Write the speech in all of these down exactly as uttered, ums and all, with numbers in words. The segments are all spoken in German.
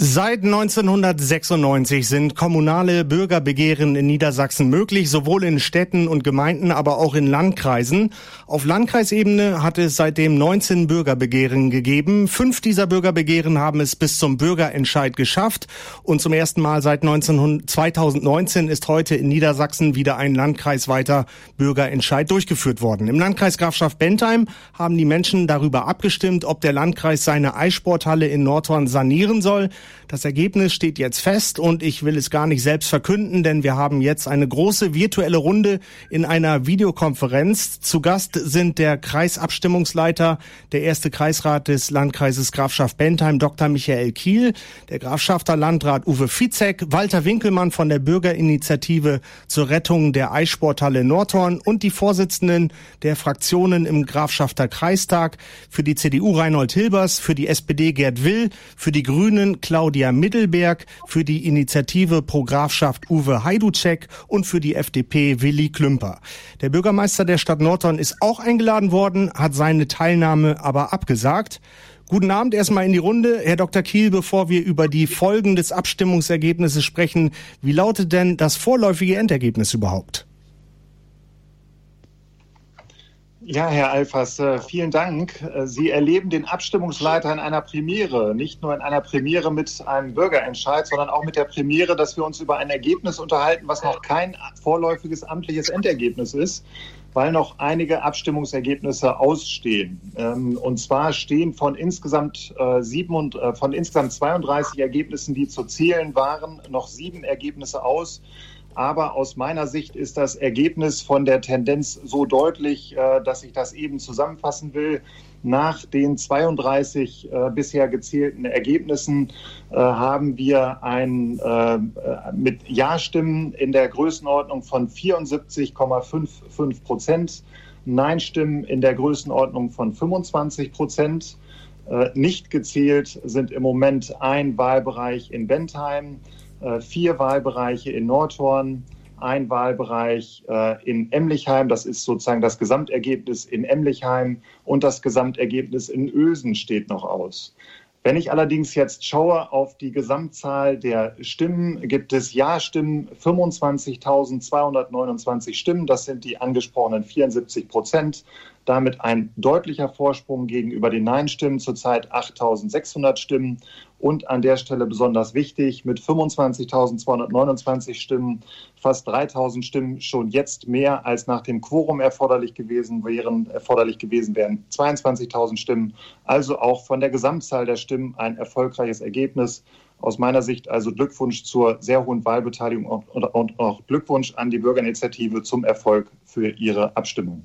Seit neunzehnhundertsechsundneunzig sind kommunale Bürgerbegehren in Niedersachsen möglich, sowohl in Städten und Gemeinden, aber auch in Landkreisen. Auf Landkreisebene hat es seitdem neunzehn Bürgerbegehren gegeben. Fünf dieser Bürgerbegehren haben es bis zum Bürgerentscheid geschafft. Und zum ersten Mal seit zweitausendneunzehn ist heute in Niedersachsen wieder ein landkreisweiter Bürgerentscheid durchgeführt worden. Im Landkreis Grafschaft-Bentheim haben die Menschen darüber abgestimmt, ob der Landkreis seine Eissporthalle in Nordhorn sanieren soll. Das Ergebnis steht jetzt fest und ich will es gar nicht selbst verkünden, denn wir haben jetzt eine große virtuelle Runde in einer Videokonferenz. Zu Gast sind der Kreisabstimmungsleiter, der erste Kreisrat des Landkreises Grafschaft-Bentheim, Doktor Michael Kiel, der Grafschafter Landrat Uwe Vizek, Walter Winkelmann von der Bürgerinitiative zur Rettung der Eissporthalle Nordhorn und die Vorsitzenden der Fraktionen im Grafschafter Kreistag, für die C D U Reinhold Hilbers, für die S P D Gerd Will, für die Grünen Claudia Mittelberg, für die Initiative Pro Grafschaft Uwe Heiduczek und für die F D P Willi Klümper. Der Bürgermeister der Stadt Nordhorn ist auch eingeladen worden, hat seine Teilnahme aber abgesagt. Guten Abend erstmal in die Runde. Herr Doktor Kiel, bevor wir über die Folgen des Abstimmungsergebnisses sprechen, wie lautet denn das vorläufige Endergebnis überhaupt? Ja, Herr Alfers, vielen Dank. Sie erleben den Abstimmungsleiter in einer Premiere, nicht nur in einer Premiere mit einem Bürgerentscheid, sondern auch mit der Premiere, dass wir uns über ein Ergebnis unterhalten, was noch kein vorläufiges amtliches Endergebnis ist, weil noch einige Abstimmungsergebnisse ausstehen. Und zwar stehen von insgesamt sieben und von insgesamt zweiunddreißig Ergebnissen, die zu zählen waren, noch sieben Ergebnisse aus. Aber aus meiner Sicht ist das Ergebnis von der Tendenz so deutlich, dass ich das eben zusammenfassen will. Nach den zweiunddreißig äh, bisher gezählten Ergebnissen äh, haben wir ein, äh, mit Ja-Stimmen in der Größenordnung von vierundsiebzig Komma fünfundfünfzig Prozent, Nein-Stimmen in der Größenordnung von fünfundzwanzig Prozent. Äh, nicht gezählt sind im Moment ein Wahlbereich in Bentheim, vier Wahlbereiche in Nordhorn, ein Wahlbereich äh, in Emlichheim, das ist sozusagen das Gesamtergebnis in Emlichheim, und das Gesamtergebnis in Uelsen steht noch aus. Wenn ich allerdings jetzt schaue auf die Gesamtzahl der Stimmen, gibt es Ja-Stimmen fünfundzwanzigtausendzweihundertneunundzwanzig Stimmen, das sind die angesprochenen vierundsiebzig Prozent. Damit ein deutlicher Vorsprung gegenüber den Nein-Stimmen, zurzeit achttausendsechshundert Stimmen. Und an der Stelle besonders wichtig, mit fünfundzwanzigtausendzweihundertneunundzwanzig Stimmen, fast dreitausend Stimmen schon jetzt mehr als nach dem Quorum erforderlich gewesen wären, erforderlich gewesen wären zweiundzwanzigtausend Stimmen. Also auch von der Gesamtzahl der Stimmen ein erfolgreiches Ergebnis. Aus meiner Sicht also Glückwunsch zur sehr hohen Wahlbeteiligung und, und auch Glückwunsch an die Bürgerinitiative zum Erfolg für ihre Abstimmung.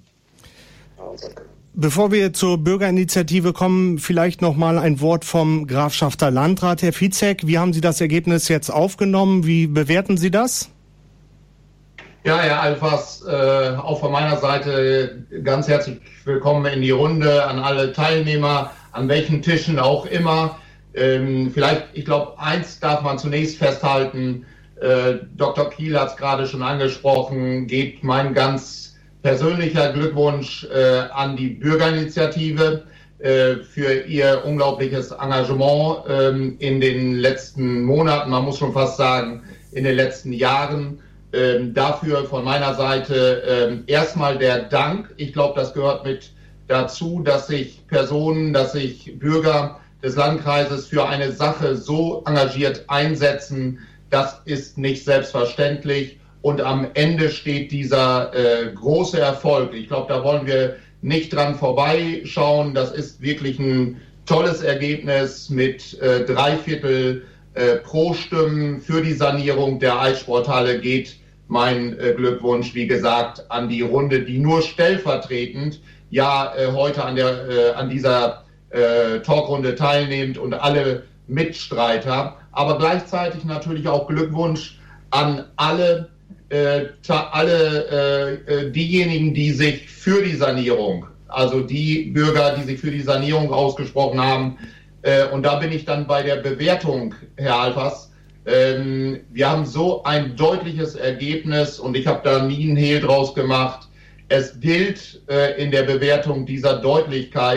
Bevor wir zur Bürgerinitiative kommen, vielleicht noch mal ein Wort vom Grafschafter Landrat. Herr Vizek, wie haben Sie das Ergebnis jetzt aufgenommen? Wie bewerten Sie das? Ja, Herr Alfers, äh, auch von meiner Seite ganz herzlich willkommen in die Runde, an alle Teilnehmer, an welchen Tischen auch immer. Ähm, vielleicht, ich glaube, eins darf man zunächst festhalten, äh, Doktor Kiel hat es gerade schon angesprochen, geht mein ganz persönlicher Glückwunsch äh, an die Bürgerinitiative äh, für ihr unglaubliches Engagement ähm, in den letzten Monaten, man muss schon fast sagen, in den letzten Jahren. Ähm, dafür von meiner Seite ähm, erstmal der Dank. Ich glaube, das gehört mit dazu, dass sich Personen, dass sich Bürger des Landkreises für eine Sache so engagiert einsetzen. Das ist nicht selbstverständlich. Und am Ende steht dieser äh, große Erfolg. Ich glaube, da wollen wir nicht dran vorbeischauen. Das ist wirklich ein tolles Ergebnis mit äh, drei Viertel äh, Pro-Stimmen für die Sanierung der Eissporthalle. Geht mein äh, Glückwunsch, wie gesagt, an die Runde, die nur stellvertretend ja äh, heute an, der, äh, an dieser äh, Talkrunde teilnimmt und alle Mitstreiter. Aber gleichzeitig natürlich auch Glückwunsch an alle Äh, alle äh, diejenigen, die sich für die Sanierung, also die Bürger, die sich für die Sanierung ausgesprochen haben. Äh, und da bin ich dann bei der Bewertung, Herr Alfers. Ähm, wir haben so ein deutliches Ergebnis und ich habe da nie einen Hehl draus gemacht. Es gilt äh, in der Bewertung dieser Deutlichkeit,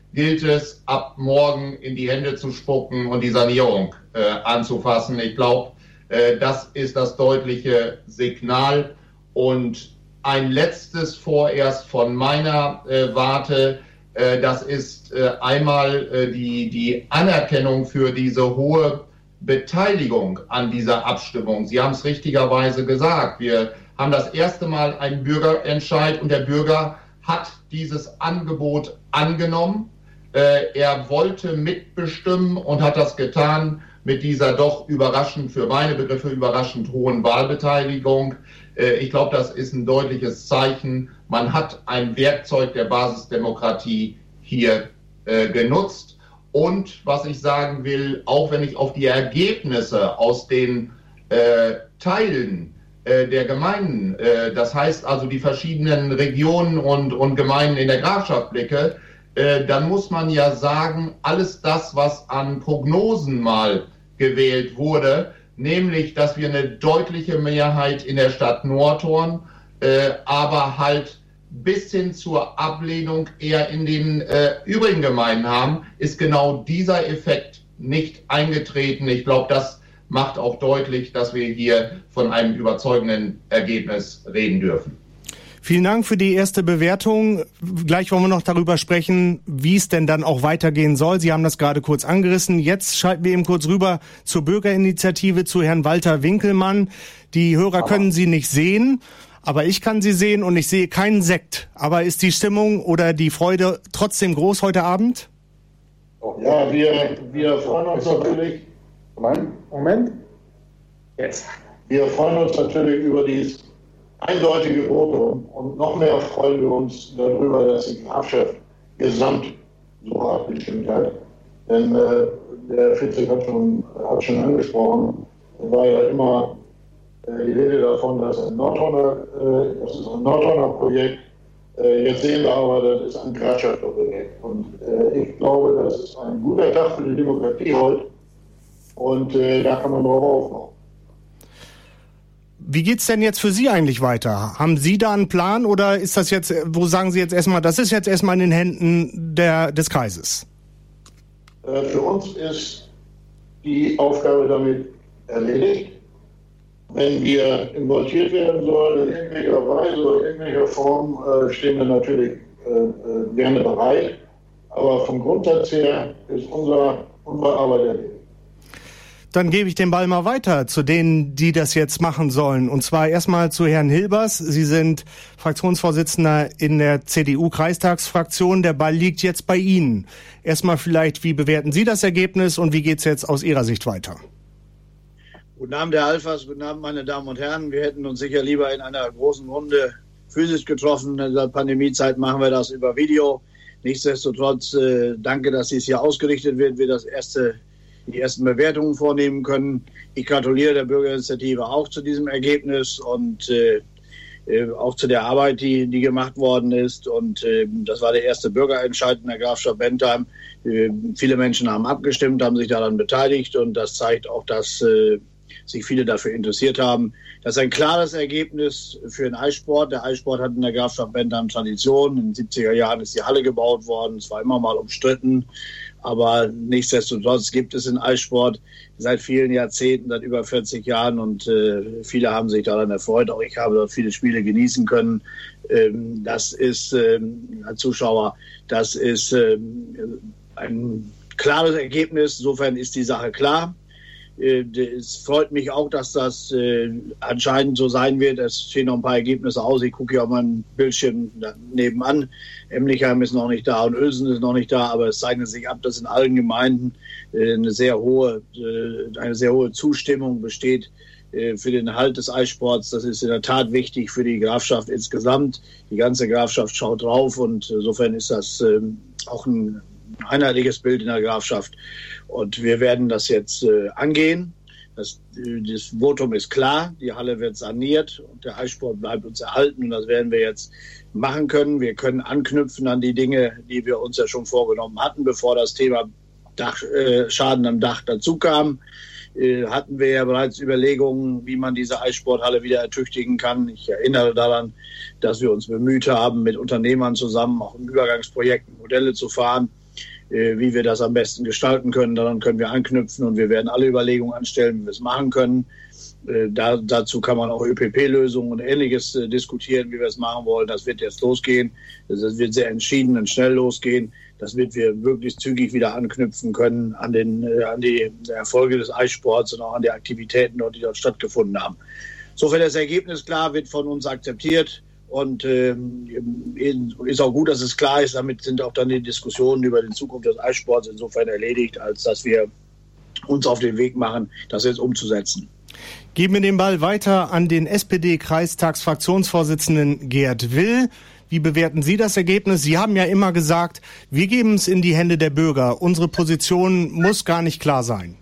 gilt es, ab morgen in die Hände zu spucken und die Sanierung äh, anzufassen. Ich glaube, äh, das ist das deutliche Signal. Und ein letztes vorerst von meiner äh, Warte, äh, das ist äh, einmal äh, die, die Anerkennung für diese hohe Beteiligung an dieser Abstimmung. Sie haben es richtigerweise gesagt. Wir haben das erste Mal einen Bürgerentscheid und der Bürger hat dieses Angebot angenommen. Äh, er wollte mitbestimmen und hat das getan mit dieser doch überraschend, für meine Begriffe überraschend hohen Wahlbeteiligung. Äh, ich glaube, das ist ein deutliches Zeichen. Man hat ein Werkzeug der Basisdemokratie hier äh, genutzt. Und was ich sagen will, auch wenn ich auf die Ergebnisse aus den äh, Teilen äh, der Gemeinden, äh, das heißt also die verschiedenen Regionen und, und Gemeinden in der Grafschaft blicke, äh, dann muss man ja sagen, alles das, was an Prognosen mal gewählt wurde, nämlich, dass wir eine deutliche Mehrheit in der Stadt Nordhorn, äh, aber halt bis hin zur Ablehnung eher in den äh, übrigen Gemeinden haben, ist genau dieser Effekt nicht eingetreten. Ich glaube, das macht auch deutlich, dass wir hier von einem überzeugenden Ergebnis reden dürfen. Vielen Dank für die erste Bewertung. Gleich wollen wir noch darüber sprechen, wie es denn dann auch weitergehen soll. Sie haben das gerade kurz angerissen. Jetzt schalten wir eben kurz rüber zur Bürgerinitiative, zu Herrn Walter Winkelmann. Die Hörer können Sie nicht sehen, aber ich kann Sie sehen und ich sehe keinen Sekt. Aber ist die Stimmung oder die Freude trotzdem groß heute Abend? Ja, wir, wir freuen uns natürlich. Moment. Jetzt. Wir freuen uns natürlich über dieses eindeutige Votum und noch mehr freuen wir uns darüber, dass die Grafschaft gesamt so abgestimmt hat. Denn äh, der Fitzek hat schon, hat schon angesprochen, war ja immer äh, die Rede davon, dass ein Nordhorner, äh, das ist ein Nordhorner Projekt. Äh, jetzt sehen wir aber, das ist ein Grafschafter Projekt. Und äh, ich glaube, das ist ein guter Tag für die Demokratie heute. Und äh, da kann man drauf aufbauen. Wie geht's denn jetzt für Sie eigentlich weiter? Haben Sie da einen Plan oder ist das jetzt, wo sagen Sie jetzt erstmal, das ist jetzt erstmal in den Händen der, des Kreises? Äh, für uns ist die Aufgabe damit erledigt. Wenn wir involviert werden sollen in irgendeiner Weise oder in irgendeiner Form, äh, stehen wir natürlich äh, gerne bereit. Aber vom Grundsatz her ist unser, unsere Arbeit erledigt. Dann gebe ich den Ball mal weiter zu denen, die das jetzt machen sollen. Und zwar erstmal zu Herrn Hilbers. Sie sind Fraktionsvorsitzender in der C D U-Kreistagsfraktion. Der Ball liegt jetzt bei Ihnen. Erstmal vielleicht, wie bewerten Sie das Ergebnis und wie geht's jetzt aus Ihrer Sicht weiter? Guten Abend, Herr Alfers. Guten Abend, meine Damen und Herren. Wir hätten uns sicher lieber in einer großen Runde physisch getroffen. In der Pandemiezeit machen wir das über Video. Nichtsdestotrotz äh, danke, dass dies hier ausgerichtet wird, wir das erste die ersten Bewertungen vornehmen können. Ich gratuliere der Bürgerinitiative auch zu diesem Ergebnis und äh, auch zu der Arbeit, die, die gemacht worden ist. Und äh, das war der erste Bürgerentscheid in der Grafschaft Bentheim. Äh, viele Menschen haben abgestimmt, haben sich daran beteiligt und das zeigt auch, dass äh, sich viele dafür interessiert haben. Das ist ein klares Ergebnis für den Eissport. Der Eissport hat in der Grafschaft Bentheim Tradition. In den siebziger Jahren ist die Halle gebaut worden. Es war immer mal umstritten. Aber nichtsdestotrotz gibt es den Eissport seit vielen Jahrzehnten, seit über vierzig Jahren und äh, viele haben sich daran erfreut. Auch ich habe dort viele Spiele genießen können. Ähm, das ist ähm, als Zuschauer, das ist ähm, ein klares Ergebnis. Insofern ist die Sache klar. Äh, es freut mich auch, dass das äh, anscheinend so sein wird. Es stehen noch ein paar Ergebnisse aus. Ich gucke hier auf mein Bildschirm nebenan. Emlichheim ist noch nicht da und Uelzen ist noch nicht da, aber es zeichnet sich ab, dass in allen Gemeinden äh, eine sehr hohe, äh, eine sehr hohe Zustimmung besteht äh, für den Erhalt des Eissports. Das ist in der Tat wichtig für die Grafschaft insgesamt. Die ganze Grafschaft schaut drauf und insofern ist das äh, auch ein einheitliches Bild in der Grafschaft. Und wir werden das jetzt äh, angehen. Das, das Votum ist klar, die Halle wird saniert und der Eissport bleibt uns erhalten und das werden wir jetzt machen können. Wir können anknüpfen an die Dinge, die wir uns ja schon vorgenommen hatten, bevor das Thema Dach, äh, Schaden am Dach dazu kam. Äh, hatten wir ja bereits Überlegungen, wie man diese Eissporthalle wieder ertüchtigen kann. Ich erinnere daran, dass wir uns bemüht haben, mit Unternehmern zusammen auch in Übergangsprojekten Modelle zu fahren. wie wir das am besten gestalten können. Daran können wir anknüpfen und wir werden alle Überlegungen anstellen, wie wir es machen können. Da, dazu kann man auch Ö P P-Lösungen und Ähnliches äh, diskutieren, wie wir es machen wollen. Das wird jetzt losgehen. Das wird sehr entschieden und schnell losgehen. Das wird wir wirklich zügig wieder anknüpfen können an, den, äh, an die Erfolge des Eissports und auch an die Aktivitäten, dort, die dort stattgefunden haben. Insofern das Ergebnis klar wird von uns akzeptiert. Und äh, ist auch gut, dass es klar ist. Damit sind auch dann die Diskussionen über die Zukunft des Eissports insofern erledigt, als dass wir uns auf den Weg machen, das jetzt umzusetzen. Geben wir den Ball weiter an den S P D-Kreistagsfraktionsvorsitzenden Gerd Will. Wie bewerten Sie das Ergebnis? Sie haben ja immer gesagt, wir geben es in die Hände der Bürger. Unsere Position muss gar nicht klar sein.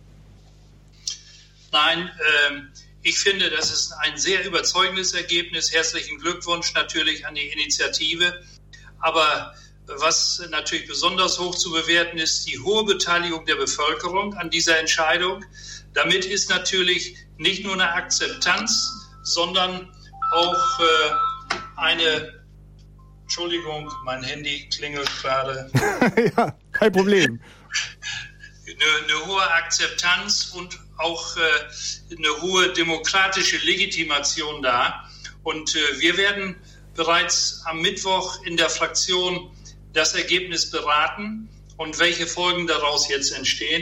Nein, äh, ich finde, das ist ein sehr überzeugendes Ergebnis. Herzlichen Glückwunsch natürlich an die Initiative. Aber was natürlich besonders hoch zu bewerten ist, die hohe Beteiligung der Bevölkerung an dieser Entscheidung. Damit ist natürlich nicht nur eine Akzeptanz, sondern auch äh, eine, Entschuldigung, mein Handy klingelt gerade. Ja, kein Problem. Eine, eine hohe Akzeptanz und auch äh, eine hohe demokratische Legitimation da. Und äh, wir werden bereits am Mittwoch in der Fraktion das Ergebnis beraten und welche Folgen daraus jetzt entstehen.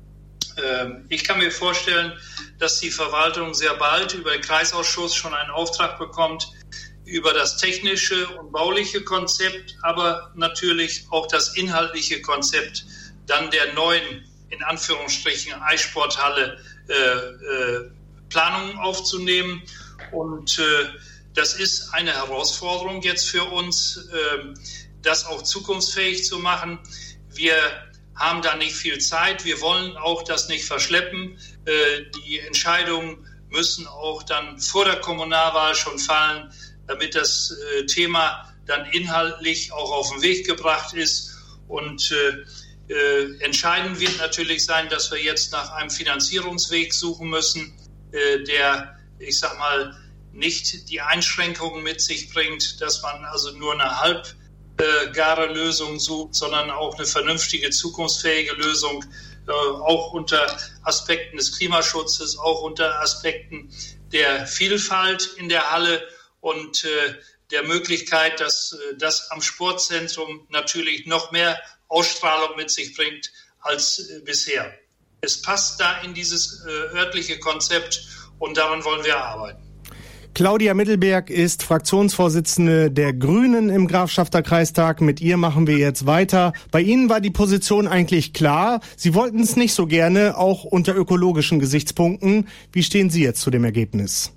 Ich kann mir vorstellen, dass die Verwaltung sehr bald über den Kreisausschuss schon einen Auftrag bekommt über das technische und bauliche Konzept, aber natürlich auch das inhaltliche Konzept dann der neuen, in Anführungsstrichen, Eissporthalle äh, äh, Planungen aufzunehmen. Und äh, das ist eine Herausforderung jetzt für uns, äh, das auch zukunftsfähig zu machen. Wir haben da nicht viel Zeit. Wir wollen auch das nicht verschleppen. Die Entscheidungen müssen auch dann vor der Kommunalwahl schon fallen, damit das Thema dann inhaltlich auch auf den Weg gebracht ist. Und entscheidend wird natürlich sein, dass wir jetzt nach einem Finanzierungsweg suchen müssen, der, ich sag mal, nicht die Einschränkungen mit sich bringt, dass man also nur eine halb Äh, gare Lösung sucht, sondern auch eine vernünftige, zukunftsfähige Lösung, äh, auch unter Aspekten des Klimaschutzes, auch unter Aspekten der Vielfalt in der Halle und äh, der Möglichkeit, dass äh, das am Sportzentrum natürlich noch mehr Ausstrahlung mit sich bringt als äh, bisher. Es passt da in dieses äh, örtliche Konzept und daran wollen wir arbeiten. Claudia Mittelberg ist Fraktionsvorsitzende der Grünen im Grafschafter Kreistag. Mit ihr machen wir jetzt weiter. Bei Ihnen war die Position eigentlich klar. Sie wollten es nicht so gerne, auch unter ökologischen Gesichtspunkten. Wie stehen Sie jetzt zu dem Ergebnis?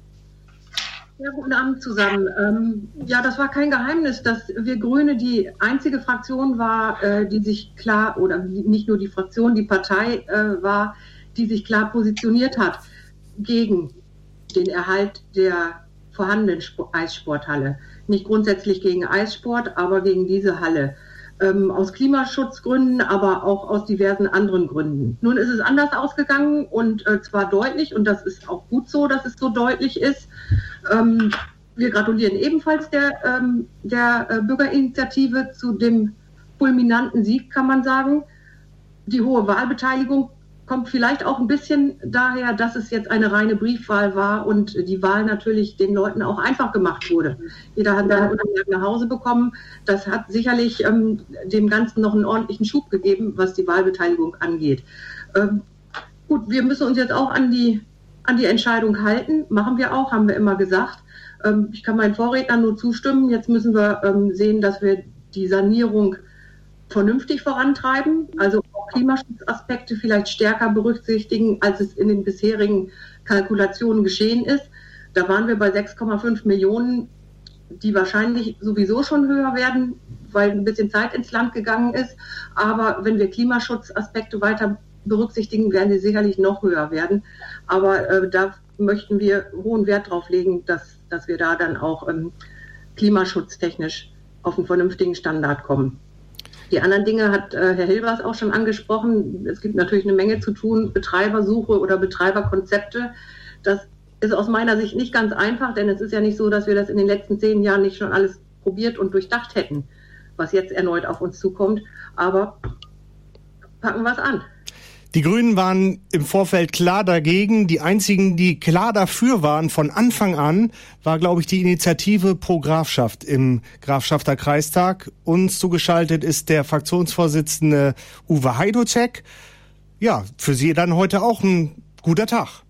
Ja, guten Abend zusammen. Ähm, ja, das war kein Geheimnis, dass wir Grüne die einzige Fraktion war, äh, die sich klar, oder nicht nur die Fraktion, die Partei äh, war, die sich klar positioniert hat gegen den Erhalt der vorhandenen Eissporthalle. Nicht grundsätzlich gegen Eissport, aber gegen diese Halle. Ähm, aus Klimaschutzgründen, aber auch aus diversen anderen Gründen. Nun ist es anders ausgegangen und äh, zwar deutlich, und das ist auch gut so, dass es so deutlich ist. Ähm, wir gratulieren ebenfalls der, ähm, der äh, Bürgerinitiative zu dem fulminanten Sieg, kann man sagen. Die hohe Wahlbeteiligung kommt vielleicht auch ein bisschen daher, dass es jetzt eine reine Briefwahl war und die Wahl natürlich den Leuten auch einfach gemacht wurde. Jeder hat seine Unterlagen nach Hause bekommen. Das hat sicherlich ähm, dem Ganzen noch einen ordentlichen Schub gegeben, was die Wahlbeteiligung angeht. Ähm, gut, wir müssen uns jetzt auch an die, an die Entscheidung halten. Machen wir auch, haben wir immer gesagt. Ähm, ich kann meinen Vorrednern nur zustimmen. Jetzt müssen wir ähm, sehen, dass wir die Sanierung vernünftig vorantreiben, also auch Klimaschutzaspekte vielleicht stärker berücksichtigen, als es in den bisherigen Kalkulationen geschehen ist. Da waren wir bei sechs Komma fünf Millionen, die wahrscheinlich sowieso schon höher werden, weil ein bisschen Zeit ins Land gegangen ist. Aber wenn wir Klimaschutzaspekte weiter berücksichtigen, werden sie sicherlich noch höher werden. Aber äh, da möchten wir hohen Wert drauf legen, dass, dass wir da dann auch ähm, klimaschutztechnisch auf einen vernünftigen Standard kommen. Die anderen Dinge hat äh, Herr Hilbers auch schon angesprochen. Es gibt natürlich eine Menge zu tun, Betreibersuche oder Betreiberkonzepte. Das ist aus meiner Sicht nicht ganz einfach, denn es ist ja nicht so, dass wir das in den letzten zehn Jahren nicht schon alles probiert und durchdacht hätten, was jetzt erneut auf uns zukommt. Aber packen wir es an. Die Grünen waren im Vorfeld klar dagegen. Die einzigen, die klar dafür waren von Anfang an, war, glaube ich, die Initiative Pro Grafschaft im Grafschafter Kreistag. Uns zugeschaltet ist der Fraktionsvorsitzende Uwe Heidocek. Ja, für Sie dann heute auch ein guter Tag.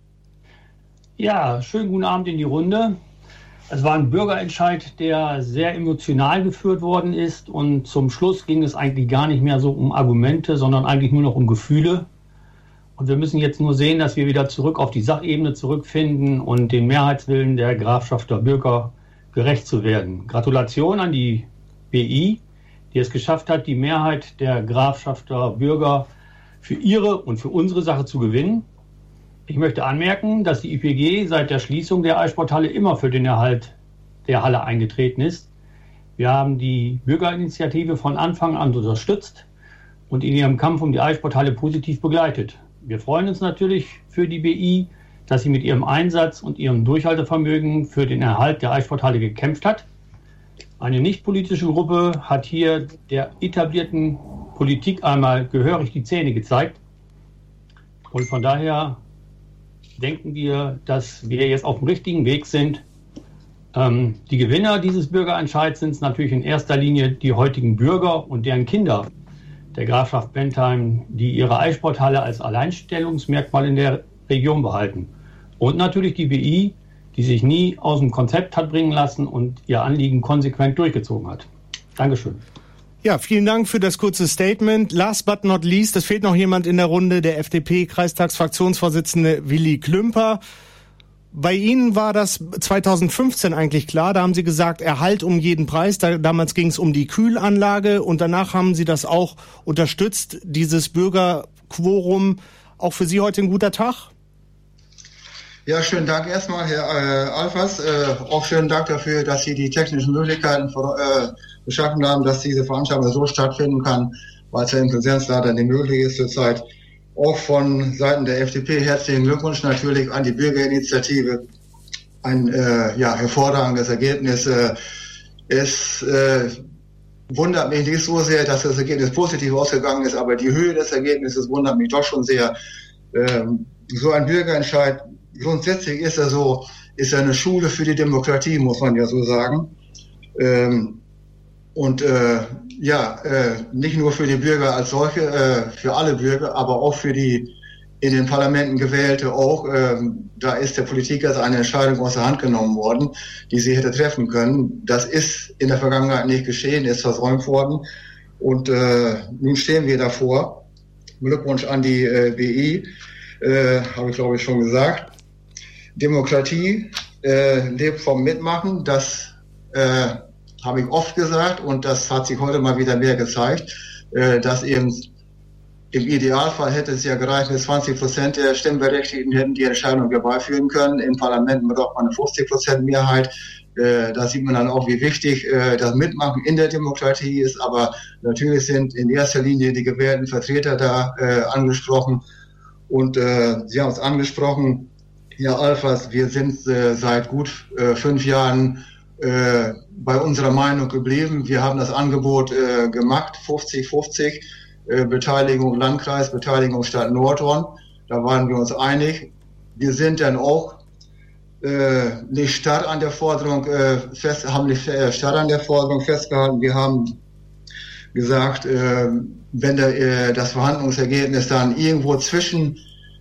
Ja, schönen guten Abend in die Runde. Es war ein Bürgerentscheid, der sehr emotional geführt worden ist. Und zum Schluss ging es eigentlich gar nicht mehr so um Argumente, sondern eigentlich nur noch um Gefühle. Und wir müssen jetzt nur sehen, dass wir wieder zurück auf die Sachebene zurückfinden und den Mehrheitswillen der Grafschafter Bürger gerecht zu werden. Gratulation an die B I, die es geschafft hat, die Mehrheit der Grafschafter Bürger für ihre und für unsere Sache zu gewinnen. Ich möchte anmerken, dass die I P G seit der Schließung der Eissporthalle immer für den Erhalt der Halle eingetreten ist. Wir haben die Bürgerinitiative von Anfang an unterstützt und in ihrem Kampf um die Eissporthalle positiv begleitet. Wir freuen uns natürlich für die B I, dass sie mit ihrem Einsatz und ihrem Durchhaltevermögen für den Erhalt der Eissporthalle gekämpft hat. Eine nicht-politische Gruppe hat hier der etablierten Politik einmal gehörig die Zähne gezeigt. Und von daher denken wir, dass wir jetzt auf dem richtigen Weg sind. Ähm, die Gewinner dieses Bürgerentscheids sind natürlich in erster Linie die heutigen Bürger und deren Kinder der Grafschaft Bentheim, die ihre Eissporthalle als Alleinstellungsmerkmal in der Region behalten. Und natürlich die B I, die sich nie aus dem Konzept hat bringen lassen und ihr Anliegen konsequent durchgezogen hat. Dankeschön. Ja, vielen Dank für das kurze Statement. Last but not least, es fehlt noch jemand in der Runde, der F D P-Kreistagsfraktionsvorsitzende Willi Klümper. Bei Ihnen war das zweitausendfünfzehn eigentlich klar. Da haben Sie gesagt, Erhalt um jeden Preis. Da, damals ging es um die Kühlanlage und danach haben Sie das auch unterstützt, dieses Bürgerquorum. Auch für Sie heute ein guter Tag? Ja, schönen Dank erstmal, Herr äh, Alfers. Äh, auch schönen Dank dafür, dass Sie die technischen Möglichkeiten für, äh, geschaffen haben, dass diese Veranstaltung so stattfinden kann, weil es ja in Präsenz leider nicht möglich ist zurzeit. Auch von Seiten der F D P herzlichen Glückwunsch natürlich an die Bürgerinitiative. Ein äh, ja, hervorragendes Ergebnis. Äh, es äh, wundert mich nicht so sehr, dass das Ergebnis positiv ausgegangen ist, aber die Höhe des Ergebnisses wundert mich doch schon sehr. Ähm, so ein Bürgerentscheid, grundsätzlich ist er so, ist er eine Schule für die Demokratie, muss man ja so sagen. Ähm, und äh, ja, äh, nicht nur für die Bürger als solche, äh, für alle Bürger, aber auch für die in den Parlamenten gewählte auch. Ähm, da ist der Politik jetzt eine Entscheidung aus der Hand genommen worden, die sie hätte treffen können. Das ist in der Vergangenheit nicht geschehen, ist versäumt worden. Und äh, nun stehen wir davor. Glückwunsch an die äh, B I, äh, habe ich glaube ich schon gesagt. Demokratie äh, lebt vom Mitmachen, das äh, habe ich oft gesagt und das hat sich heute mal wieder mehr gezeigt, äh, dass eben im Idealfall hätte es ja gereicht, dass zwanzig Prozent der Stimmberechtigten hätten die Entscheidung herbeiführen können. Im Parlament braucht man eine fünfzig Prozent Mehrheit. Äh, da sieht man dann auch, wie wichtig äh, das Mitmachen in der Demokratie ist. Aber natürlich sind in erster Linie die gewählten Vertreter da äh, angesprochen. Und äh, Sie haben es angesprochen, Herr Alfers, wir sind äh, seit gut äh, fünf Jahren äh, bei unserer Meinung geblieben. Wir haben das Angebot äh, gemacht, fünfzig fünfzig, äh, Beteiligung Landkreis, Beteiligung Stadt Nordhorn. Da waren wir uns einig. Wir sind dann auch äh, nicht starr an der Forderung äh, fest, haben nicht äh, starr an der Forderung festgehalten. Wir haben gesagt, äh, wenn der, äh, das Verhandlungsergebnis dann irgendwo zwischen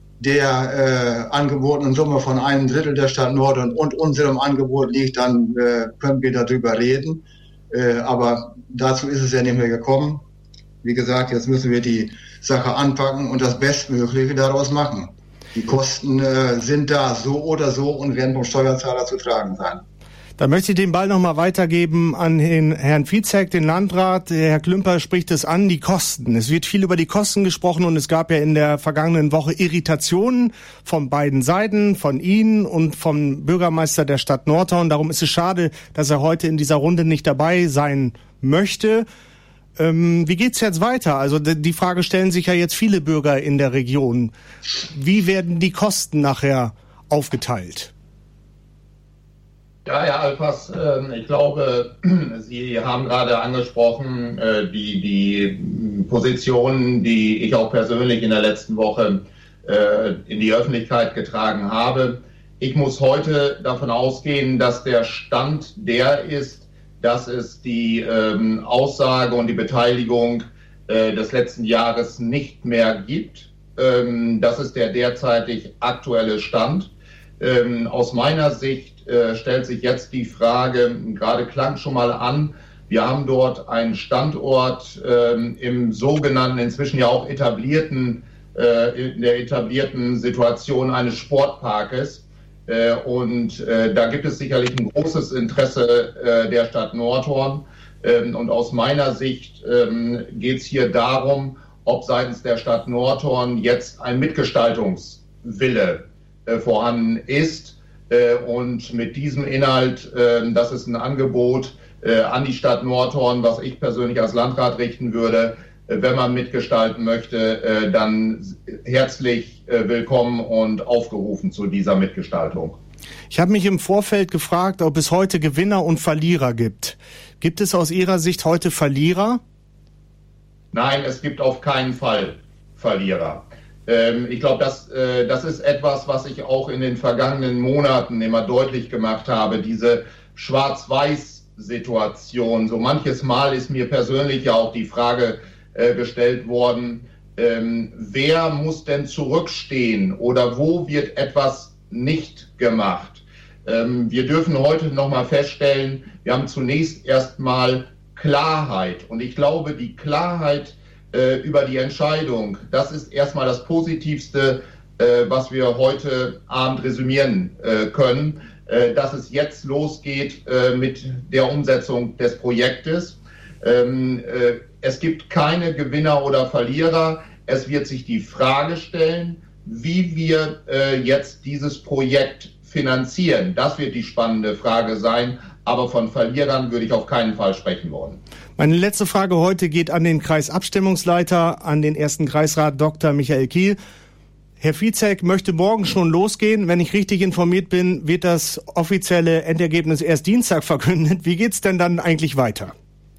der äh, angebotenen Summe von einem Drittel der Stadt Nordhorn und unserem Angebot liegt, dann äh, können wir darüber reden. Äh, aber dazu ist es ja nicht mehr gekommen. Wie gesagt, jetzt müssen wir die Sache anpacken und das Bestmögliche daraus machen. Die Kosten äh, sind da, so oder so, und werden vom Steuerzahler zu tragen sein. Dann möchte ich den Ball nochmal weitergeben an den Herrn Vizek, den Landrat. Der Herr Klümper spricht es an, die Kosten. Es wird viel über die Kosten gesprochen und es gab ja in der vergangenen Woche Irritationen von beiden Seiten, von Ihnen und vom Bürgermeister der Stadt Nordhorn. Darum ist es schade, dass er heute in dieser Runde nicht dabei sein möchte. Ähm, wie geht's jetzt weiter? Also die Frage stellen sich ja jetzt viele Bürger in der Region. Wie werden die Kosten nachher aufgeteilt? Ja, Herr Alfas, ich glaube, Sie haben gerade angesprochen, die, die Positionen, die ich auch persönlich in der letzten Woche in die Öffentlichkeit getragen habe. Ich muss heute davon ausgehen, dass der Stand der ist, dass es die Aussage und die Beteiligung des letzten Jahres nicht mehr gibt. Das ist der derzeitig aktuelle Stand. Aus meiner Sicht stellt sich jetzt die Frage, gerade klang schon mal an, wir haben dort einen Standort ähm, im sogenannten, inzwischen ja auch etablierten, äh, in der etablierten Situation eines Sportparkes. Äh, und äh, da gibt es sicherlich ein großes Interesse äh, der Stadt Nordhorn. Ähm, und aus meiner Sicht ähm, geht es hier darum, ob seitens der Stadt Nordhorn jetzt ein Mitgestaltungswille äh, vorhanden ist. Und mit diesem Inhalt, das ist ein Angebot an die Stadt Nordhorn, was ich persönlich als Landrat richten würde. Wenn man mitgestalten möchte, dann herzlich willkommen und aufgerufen zu dieser Mitgestaltung. Ich habe mich im Vorfeld gefragt, ob es heute Gewinner und Verlierer gibt. Gibt es aus Ihrer Sicht heute Verlierer? Nein, es gibt auf keinen Fall Verlierer. Ich glaube, das, das ist etwas, was ich auch in den vergangenen Monaten immer deutlich gemacht habe, diese Schwarz-Weiß-Situation. So manches Mal ist mir persönlich ja auch die Frage gestellt worden, wer muss denn zurückstehen oder wo wird etwas nicht gemacht? Wir dürfen heute nochmal feststellen, wir haben zunächst erstmal Klarheit. Und ich glaube, die Klarheit über die Entscheidung, das ist erstmal das Positivste, äh, was wir heute Abend resümieren äh, können, äh, dass es jetzt losgeht äh, mit der Umsetzung des Projektes. Ähm, äh, es gibt keine Gewinner oder Verlierer. Es wird sich die Frage stellen, wie wir äh, jetzt dieses Projekt finanzieren. Das wird die spannende Frage sein. Aber von Verlierern würde ich auf keinen Fall sprechen wollen. Meine letzte Frage heute geht an den Kreisabstimmungsleiter, an den ersten Kreisrat Doktor Michael Kiel. Herr Fiezek möchte morgen schon losgehen. Wenn ich richtig informiert bin, wird das offizielle Endergebnis erst Dienstag verkündet. Wie geht's denn dann eigentlich weiter?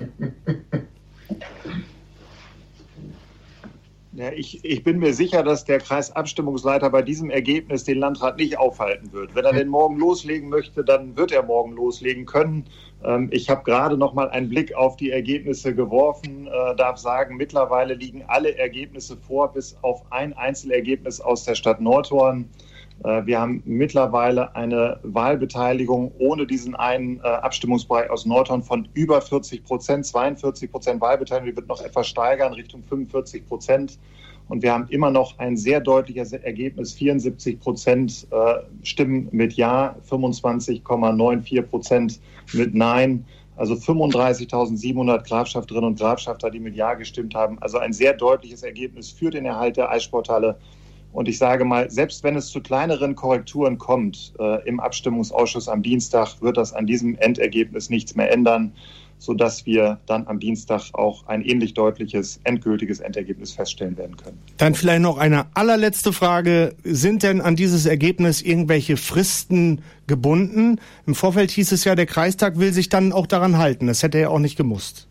Ja, ich, ich bin mir sicher, dass der Kreisabstimmungsleiter bei diesem Ergebnis den Landrat nicht aufhalten wird. Wenn er den morgen loslegen möchte, dann wird er morgen loslegen können. Ähm, ich habe gerade noch mal einen Blick auf die Ergebnisse geworfen, äh, darf sagen, mittlerweile liegen alle Ergebnisse vor, bis auf ein Einzelergebnis aus der Stadt Nordhorn. Äh, wir haben mittlerweile eine Wahlbeteiligung ohne diesen einen äh, Abstimmungsbereich aus Nordhorn von über vierzig Prozent, zweiundvierzig Prozent Wahlbeteiligung, die wird noch etwas steigern, Richtung fünfundvierzig Prozent. Und wir haben immer noch ein sehr deutliches Ergebnis, vierundsiebzig Prozent äh, Stimmen mit Ja, fünfundzwanzig Komma vierundneunzig Prozent mit Nein. Also fünfunddreißigtausendsiebenhundert Grafschafterinnen und Grafschafter, die mit Ja gestimmt haben. Also ein sehr deutliches Ergebnis für den Erhalt der Eissporthalle. Und ich sage mal, selbst wenn es zu kleineren Korrekturen kommt äh, im Abstimmungsausschuss am Dienstag, wird das an diesem Endergebnis nichts mehr ändern, sodass wir dann am Dienstag auch ein ähnlich deutliches, endgültiges Endergebnis feststellen werden können. Dann vielleicht noch eine allerletzte Frage. Sind denn an dieses Ergebnis irgendwelche Fristen gebunden? Im Vorfeld hieß es ja, der Kreistag will sich dann auch daran halten. Das hätte er auch nicht gemusst.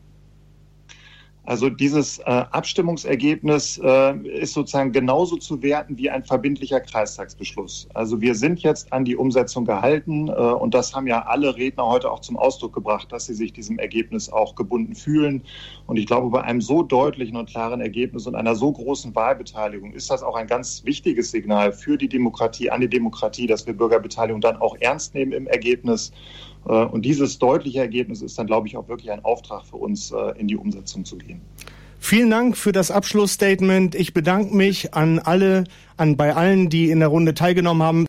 Also dieses äh, Abstimmungsergebnis äh, ist sozusagen genauso zu werten wie ein verbindlicher Kreistagsbeschluss. Also wir sind jetzt an die Umsetzung gehalten äh, und das haben ja alle Redner heute auch zum Ausdruck gebracht, dass sie sich diesem Ergebnis auch gebunden fühlen. Und ich glaube, bei einem so deutlichen und klaren Ergebnis und einer so großen Wahlbeteiligung ist das auch ein ganz wichtiges Signal für die Demokratie, an die Demokratie, dass wir Bürgerbeteiligung dann auch ernst nehmen im Ergebnis. Und dieses deutliche Ergebnis ist dann, glaube ich, auch wirklich ein Auftrag für uns, in die Umsetzung zu gehen. Vielen Dank für das Abschlussstatement. Ich bedanke mich an alle, an bei allen, die in der Runde teilgenommen haben.